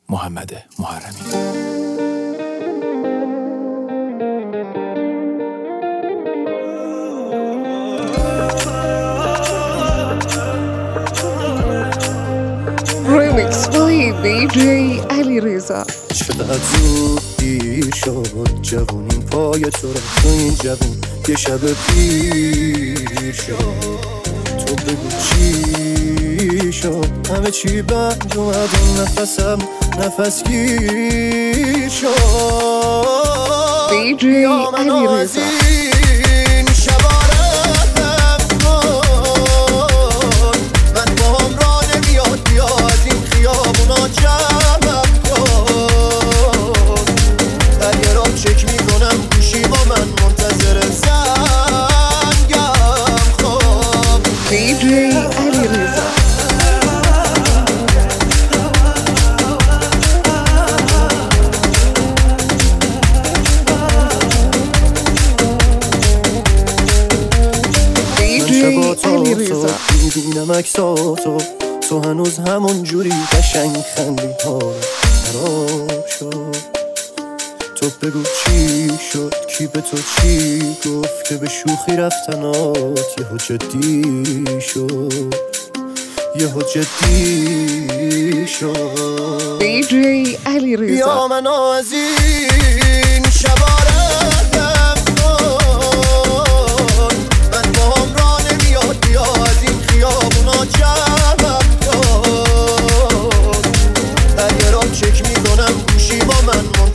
محمد محرمی. ریمیکس بای دیجی علیرضا. چقدر زود دیر شد جوونیم پای تو رفت و این جوون یه شب پیر شد. تو بگو چی شد همه چی بند اومد و نفسم نفس گیر شد. دیجی علیرضا. میبینم اکساتو تو هنوز همون جوری قشنگ خندی ها خراب شد. تو بگو چی شد کی به تو چی گفت که به شوخی رفتنات یهو جدی شد یهو جدی شد. دیجی علیرضا. یا منو از این شبا رفتم کن من باهم را نمیاد بیا از این خیابونا جمعم کن. در یه راه چک میکنم گوشی با من